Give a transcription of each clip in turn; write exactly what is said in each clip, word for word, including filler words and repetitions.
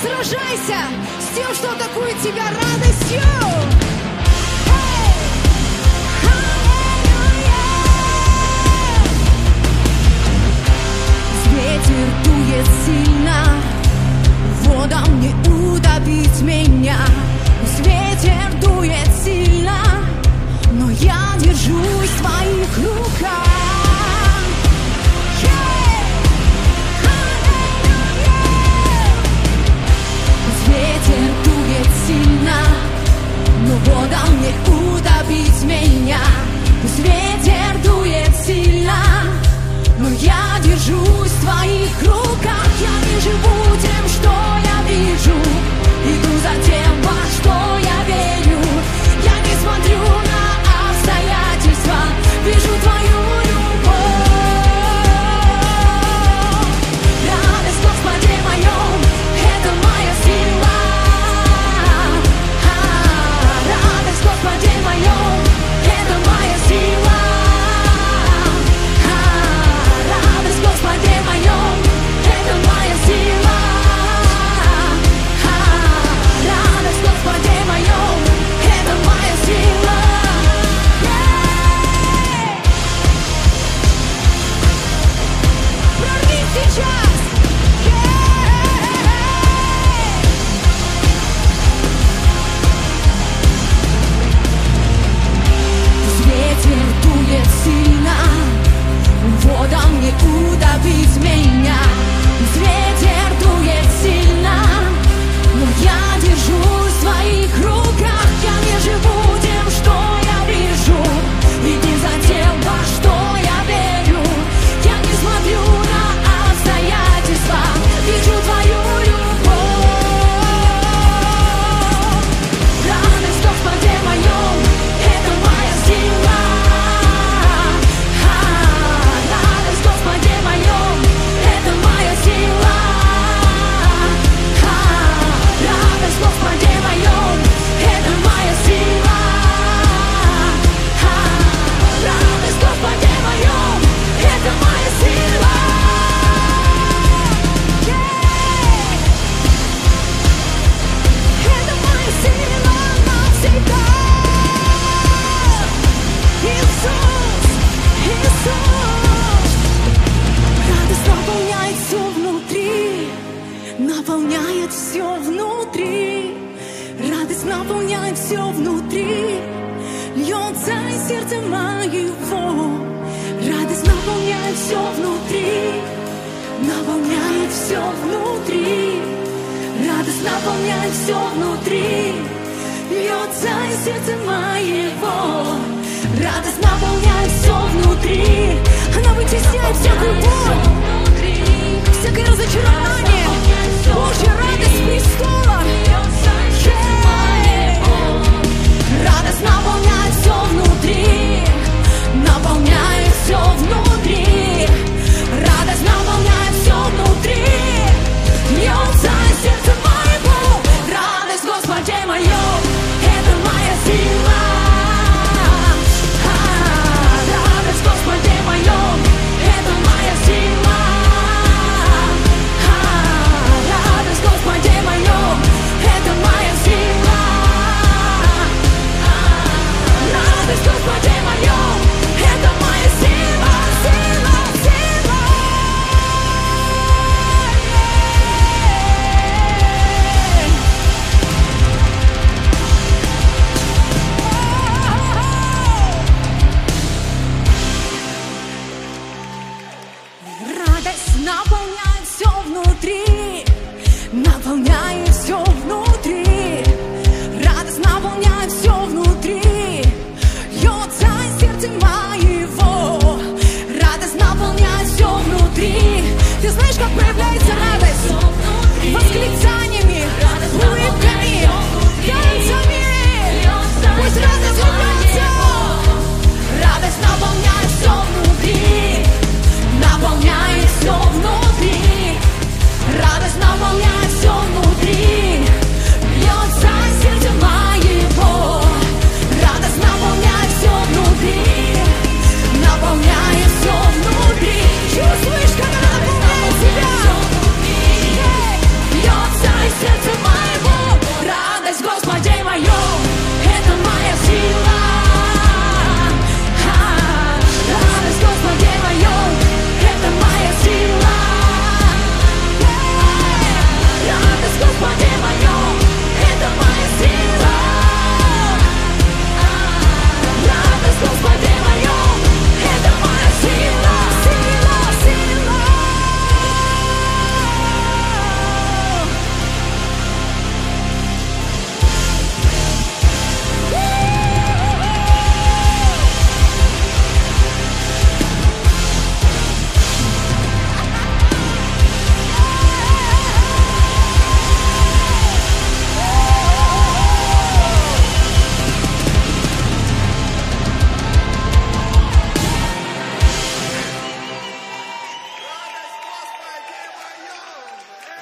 сражайся с тем, что атакует тебя радостью. Ветер дует сильно, водам не удавить меня. Пусть ветер дует сильно, но я держусь в твоих руках. Пусть ветер дует сильно, но водам не удавить меня. Пусть ветер дует сильно, но я держусь в твоих руках. Я не живу тем, что я вижу, иду за тем, во что я верю. Я не смотрю на обстоятельства, вижу твою любовь. Радость в Господе моем, это моя сила. Радость в Господе моем, это моя сила. Господи моем, это моя сила. Радость в Господе моем, это моя сила. Прорви сейчас. Ветер дует сильно, водам не удавить меня. Пусть ветер дует сильно, но я держусь в твоих руках. Я не живу тем, что я вижу, и не за тем, во что я верю. Я не смотрю на обстоятельства, вижу твою любовь. Радость в Господе моем, это моя сила. Господи моем, это моя сила. Радость в Господе моем, это моя сила. Радость в Господе моем, это моя сила. Это моя сила навсегда. Иисус, Иисус. Радость наполняет все внутри, наполняет все внутри. Радость наполняет все внутри, льется из сердца моего. Радость наполняет все внутри, наполняет все внутри. Радость наполняет все внутри, льется из сердца моего. Радость наполняет все внутри, она вытесняет всякую боль, всякое разочарование. Божья радость престола. Радость наполняет все внутри, наполняет все внутри. Радость наполняет все внутри, льется из сердца моего. Радость в Господе моем, это моя сила. Радость в Господе моем, это моя сила. Радость в Господе моем, это моя сила. Радость в Господе моем, это моя сила, сила, сила. Радость наполняет все внутри, наполняет все внутри. Радость наполняет все внутри, льется из сердца моего. Радость наполняет все внутри. Ты знаешь, как проявляется радость? Восклицаниями, улыбками, танцами. Пусть радость улыбается. Радость наполняет все внутри, наполняет все внутри. Радость наполняет все внутри.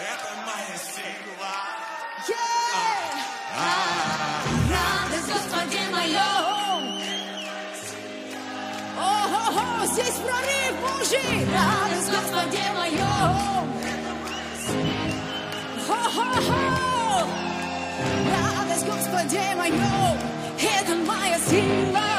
это моя сила. Радость в Господе моем. О-хо-хо, здесь прорыв Божий. Радость в Господе моем. Хо-хо-хо. Радость в Господе моем. Это моя сила.